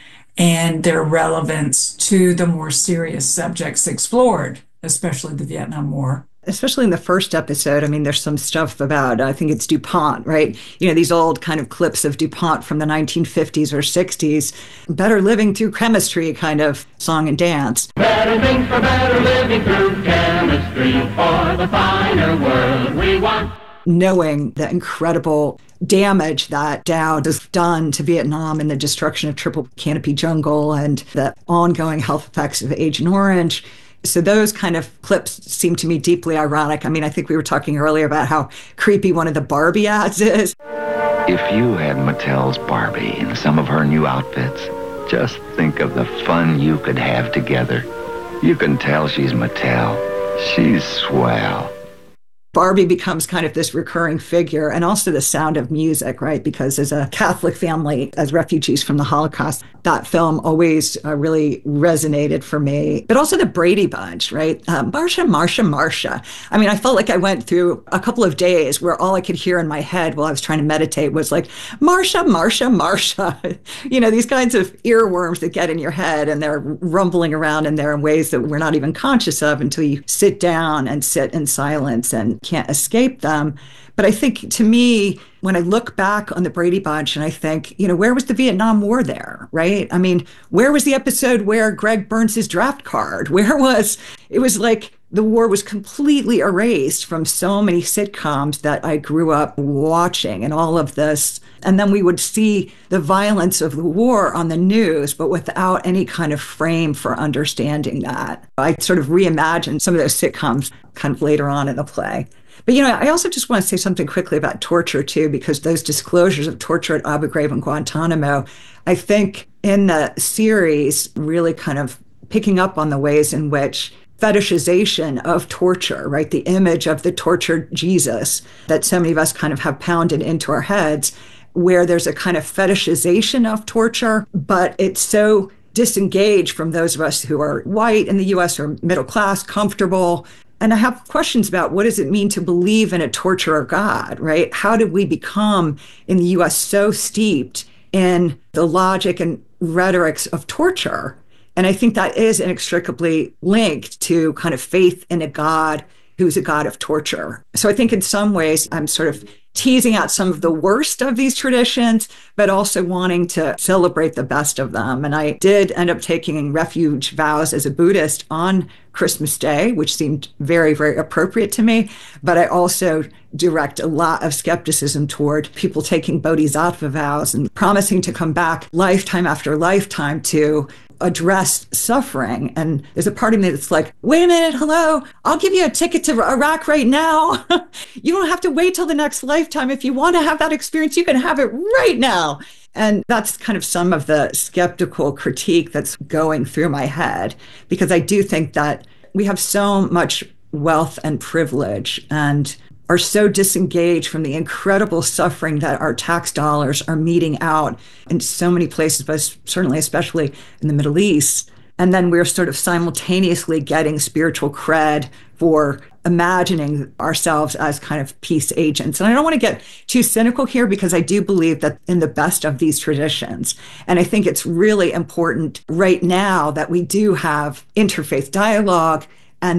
and their relevance to the more serious subjects explored, especially the Vietnam War? Especially in the first episode, I mean, there's some stuff about, I think it's DuPont, right? You know, these old kind of clips of DuPont from the nineteen fifties or sixties, better living through chemistry kind of song and dance. Better things for better living through chemistry for the finer world we want. Knowing the incredible damage that Dow has done to Vietnam and the destruction of Triple Canopy Jungle and the ongoing health effects of Agent Orange. So those kind of clips seem to me deeply ironic. I mean, I think we were talking earlier about how creepy one of the Barbie ads is. If you had Mattel's Barbie in some of her new outfits, just think of the fun you could have together. You can tell she's Mattel. She's swell. Barbie becomes kind of this recurring figure, and also the sound of music, right? Because as a Catholic family, as refugees from the Holocaust, that film always uh, really resonated for me. But also the Brady Bunch, right? Uh, Marsha, Marsha, Marsha. I mean, I felt like I went through a couple of days where all I could hear in my head while I was trying to meditate was like, Marsha, Marsha, Marsha. You know, these kinds of earworms that get in your head and they're rumbling around in there in ways that we're not even conscious of until you sit down and sit in silence and can't escape them. But I think, to me, when I look back on the Brady Bunch and I think, you know, where was the Vietnam War there, right? I mean, where was the episode where Greg burns his draft card? Where was, it was like the war was completely erased from so many sitcoms that I grew up watching and all of this. And then we would see the violence of the war on the news, but without any kind of frame for understanding that. I sort of reimagined some of those sitcoms kind of later on in the play. But, you know, I also just want to say something quickly about torture, too, because those disclosures of torture at Abu Ghraib and Guantanamo, I think in the series really kind of picking up on the ways in which fetishization of torture, right? The image of the tortured Jesus that so many of us kind of have pounded into our heads, where there's a kind of fetishization of torture, but it's so disengaged from those of us who are white in the U S or middle class, comfortable. And I have questions about what does it mean to believe in a torturer God, right? How did we become in the U S so steeped in the logic and rhetorics of torture? And I think that is inextricably linked to kind of faith in a God who's a God of torture. So I think in some ways I'm sort of teasing out some of the worst of these traditions, but also wanting to celebrate the best of them. And I did end up taking refuge vows as a Buddhist on Christmas Day, which seemed very, very appropriate to me. But I also direct a lot of skepticism toward people taking bodhisattva vows and promising to come back lifetime after lifetime to address suffering. And there's a part of me that's like, wait a minute, hello, I'll give you a ticket to Iraq right now. You don't have to wait till the next lifetime. If you want to have that experience, you can have it right now. And that's kind of some of the skeptical critique that's going through my head, because I do think that we have so much wealth and privilege and are so disengaged from the incredible suffering that our tax dollars are meting out in so many places, but certainly especially in the Middle East. And then we're sort of simultaneously getting spiritual cred for imagining ourselves as kind of peace agents. And I don't want to get too cynical here, because I do believe that in the best of these traditions. And I think it's really important right now that we do have interfaith dialogue, and that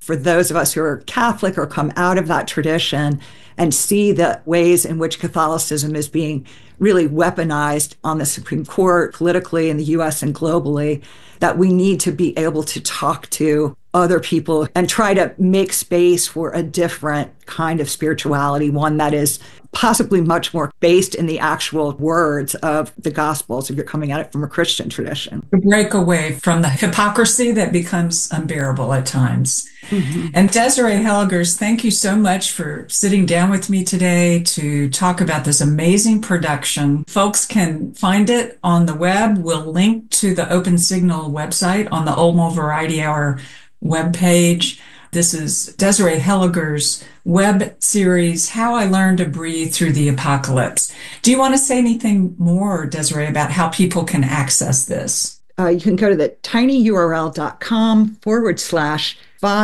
For those of us who are Catholic or come out of that tradition and see the ways in which Catholicism is being really weaponized on the Supreme Court, politically in the U S and globally, that we need to be able to talk to other people and try to make space for a different kind of spirituality, one that is possibly much more based in the actual words of the Gospels if you're coming at it from a Christian tradition. To break away from the hypocrisy that becomes unbearable at times. Mm-hmm. And Desiree Helligers, thank you so much for sitting down with me today to talk about this amazing production. Folks can find it on the web. We'll link to the Open Signal website on the Old Mole Variety Hour webpage. This is Desiree Helligers' web series, How I Learned to Breathe Through the Apocalypse. Do you want to say anything more, Desiree, about how people can access this? Uh, you can go to the tinyurl.com forward slash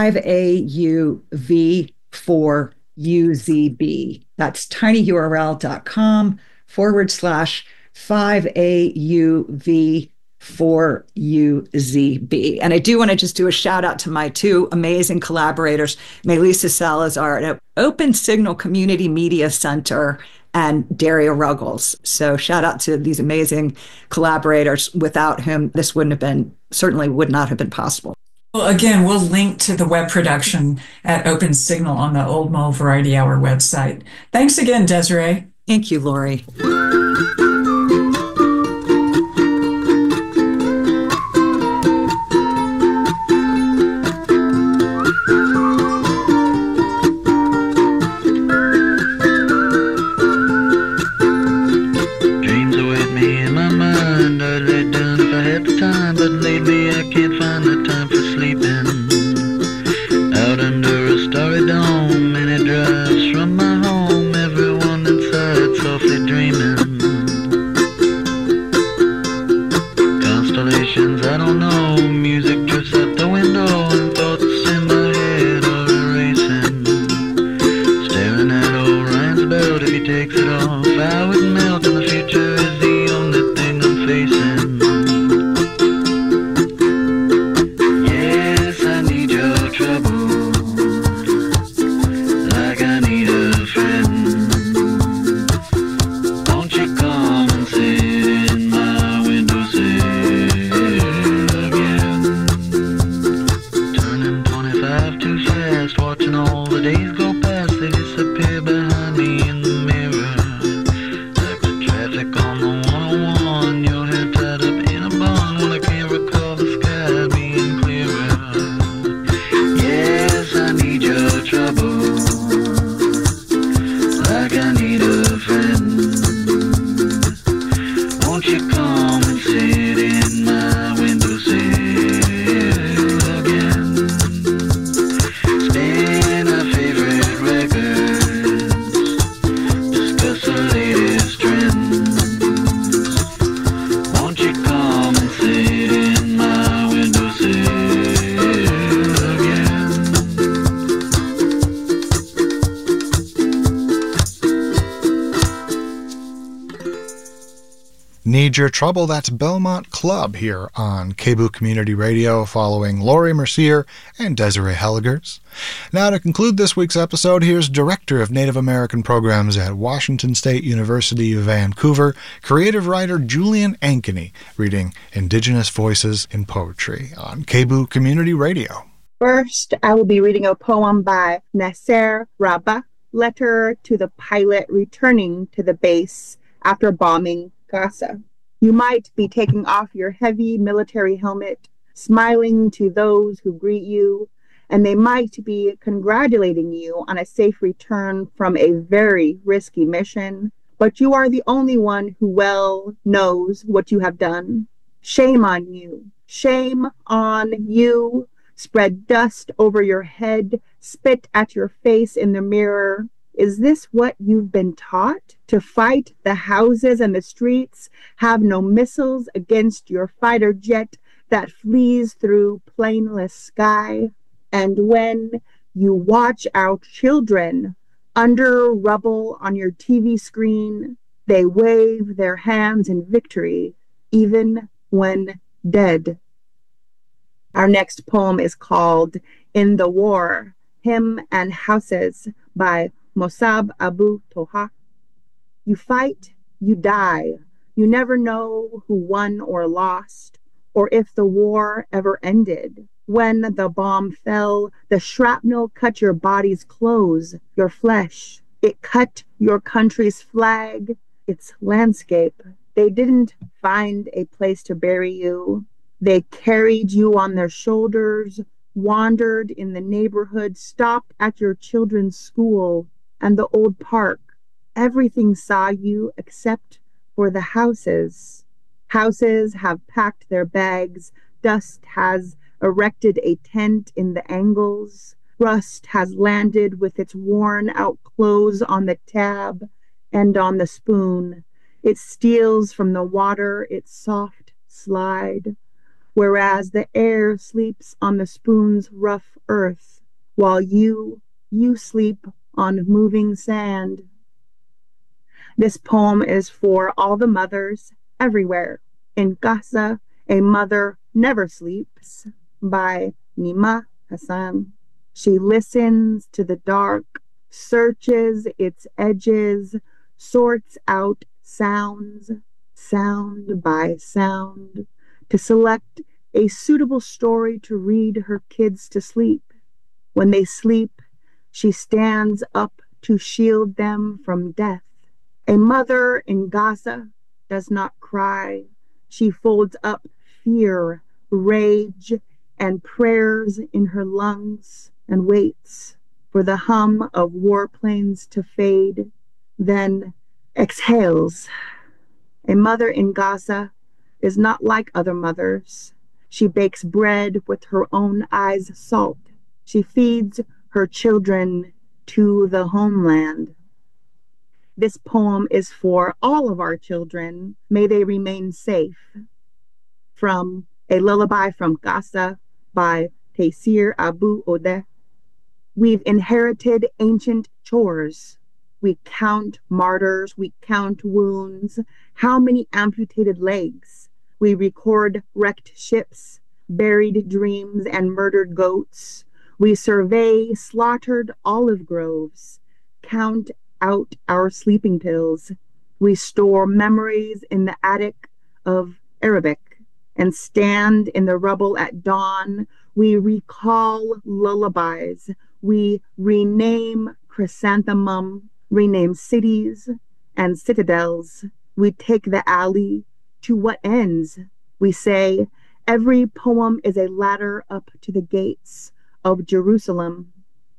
5AUV for UZB. That's tinyurl.com forward slash 5AUV for U Z B. And I do want to just do a shout out to my two amazing collaborators, Melissa Salazar at Open Signal Community Media Center and Daria Ruggles. So shout out to these amazing collaborators without whom this wouldn't have been, certainly would not have been possible. Well, again, we'll link to the web production at Open Signal on the Old Mole Variety Hour website. Thanks again, Desiree. Thank you, Lori. Need Your Trouble, that's Belmont Club here on K B O O Community Radio, following Lori Mercier and Desiree Helligers. Now, to conclude this week's episode, here's Director of Native American Programs at Washington State University, Vancouver, creative writer Julian Ankeny, reading Indigenous Voices in Poetry on K B O O Community Radio. First, I will be reading a poem by Nasser Rabah, Letter to the Pilot Returning to the Base After Bombing Gaza. You might be taking off your heavy military helmet, smiling to those who greet you, and they might be congratulating you on a safe return from a very risky mission, but you are the only one who well knows what you have done. Shame on you. Shame on you. Spread dust over your head, spit at your face in the mirror. Is this what you've been taught? To fight the houses and the streets, have no missiles against your fighter jet that flees through planeless sky? And when you watch our children under rubble on your T V screen, they wave their hands in victory, even when dead. Our next poem is called in the War, Hymn and Houses by Mossab Abu Toha. You fight, you die. You never know who won or lost, or if the war ever ended. When the bomb fell, the shrapnel cut your body's clothes, your flesh. It cut your country's flag, its landscape. They didn't find a place to bury you. They carried you on their shoulders, wandered in the neighborhood, stopped at your children's school and the old park. Everything saw you except for the houses. Houses have packed their bags. Dust has erected a tent in the angles. Rust has landed with its worn out clothes on the tab and on the spoon. It steals from the water its soft slide, whereas the air sleeps on the spoon's rough earth, while you, you sleep on moving sand. This poem is for all the mothers everywhere. In Gaza, a mother never sleeps, by Nima Hassan. She listens to the dark, searches its edges, sorts out sounds, sound by sound, to select a suitable story to read her kids to sleep. When they sleep, she stands up to shield them from death. A mother in Gaza does not cry. She folds up fear, rage, and prayers in her lungs and waits for the hum of warplanes to fade, then exhales. A mother in Gaza is not like other mothers. She bakes bread with her own eyes' salt. She feeds her children to the homeland. This poem is for all of our children. May they remain safe. From A Lullaby from Gaza by Taysir Abu Odeh. We've inherited ancient chores. We count martyrs, we count wounds. How many amputated legs? We record wrecked ships, buried dreams, and murdered goats. We survey slaughtered olive groves, count out our sleeping pills. We store memories in the attic of Arabic and stand in the rubble at dawn. We recall lullabies. We rename chrysanthemum, rename cities and citadels. We take the alley to what ends. We say every poem is a ladder up to the gates of Jerusalem.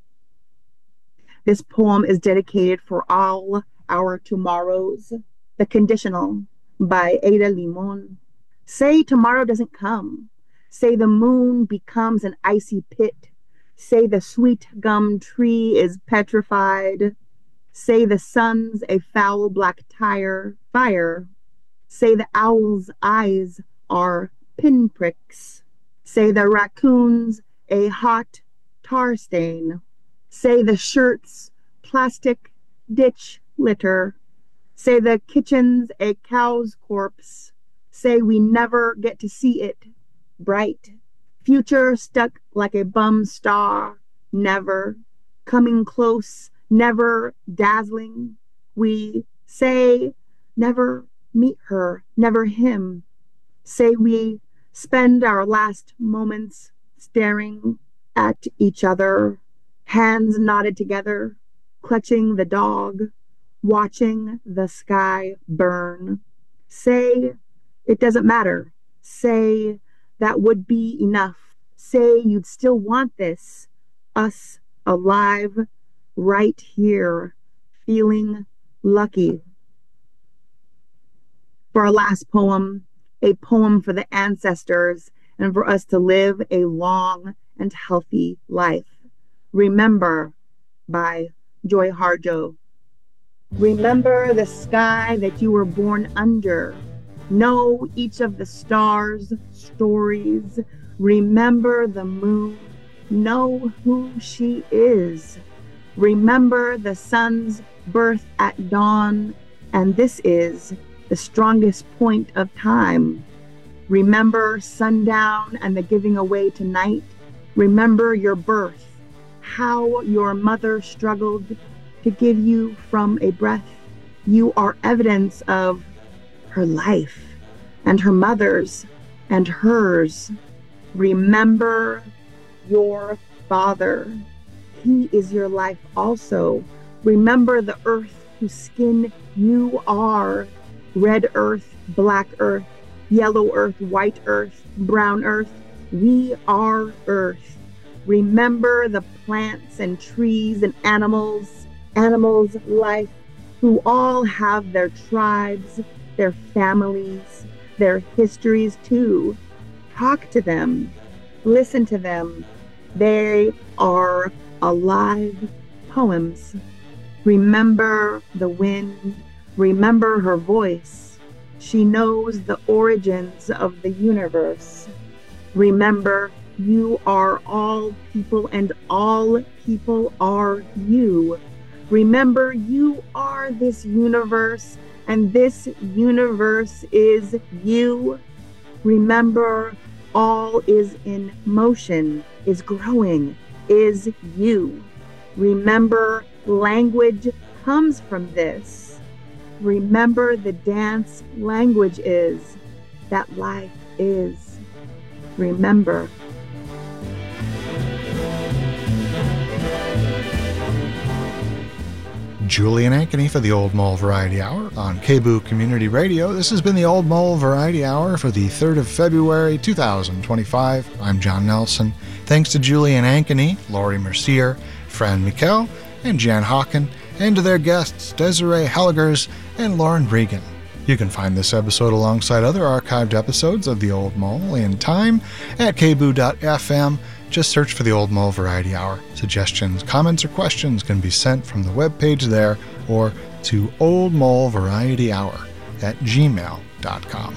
This poem is dedicated for all our tomorrows. The Conditional by Ada Limon. Say tomorrow doesn't come. Say the moon becomes an icy pit. Say the sweet gum tree is petrified. Say the sun's a foul black tire, fire. Say the owl's eyes are pinpricks. Say the raccoon's a hot tar stain. Say the shirt's plastic ditch litter. Say the kitchen's a cow's corpse. Say we never get to see it bright. Future stuck like a bum star, never coming close, never dazzling. We say never meet her, never him. Say we spend our last moments staring at each other, hands knotted together, clutching the dog, watching the sky burn. Say it doesn't matter. Say that would be enough. Say you'd still want this, us alive right here, feeling lucky. For our last poem, a poem for the ancestors and for us to live a long and healthy life. Remember by Joy Harjo. Remember the sky that you were born under. Know each of the stars' stories. Remember the moon. Know who she is. Remember the sun's birth at dawn. And this is the strongest point of time. Remember sundown and the giving away to night. Remember your birth, how your mother struggled to give you from a breath. You are evidence of her life and her mother's and hers. Remember your father. He is your life also. Remember the earth whose skin you are. Red earth, black earth, yellow earth, white earth, brown earth. We are earth. Remember the plants and trees and animals, animals' life, who all have their tribes, their families, their histories too. Talk to them, listen to them. They are alive poems. Remember the wind, remember her voice. She knows the origins of the universe. Remember, you are all people and all people are you. Remember, you are this universe and this universe is you. Remember, all is in motion, is growing, is you. Remember, language comes from this. Remember, the dance language is that life is. Remember. Julian Ankeny for the Old Mole Variety Hour on K B O O Community Radio. This has been the Old Mole Variety Hour for the third of February, two thousand twenty-five. I'm John Nelson. Thanks to Julian Ankeny, Laurie Mercier, Fran Mikkel, and Jan Hawken, and to their guests Desiree Helligers and Lauren Regan. You can find this episode alongside other archived episodes of The Old Mole in time at k b o o dot f m. Just search for the Old Mole Variety Hour. Suggestions, comments, or questions can be sent from the webpage there or to oldmolvarietyhour at gmail dot com.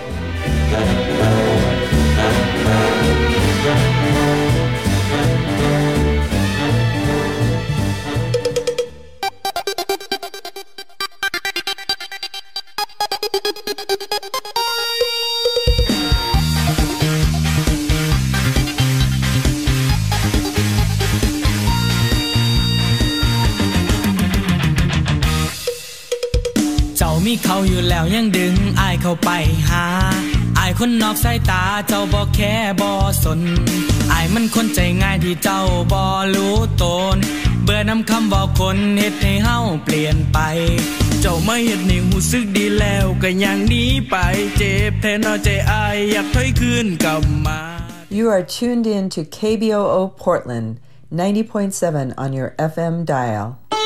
มีเขาอยู่แล้วยังดึงอายเข้าไปหาอายคนนอกสายตาเจ้าบ่แค่บ่สนอายมันคนใจง่ายที่เจ้าบ่รู้ตนเบื่อนำคำบอกคนเฮ็ดให้เฮาเปลี่ยนไปเจ้ามาเฮ็ดให้รู้สึกดีแล้วก็ยังหนีไปเจ็บแท้น้อใจอายอยากถอยคืนกลับมา You are tuned in to K B O O Portland ninety point seven on your F M dial.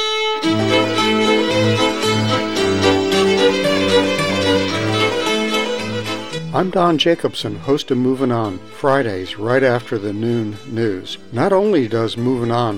I'm Don Jacobson, host of Moving On, Fridays right after the noon news. Not only does Moving On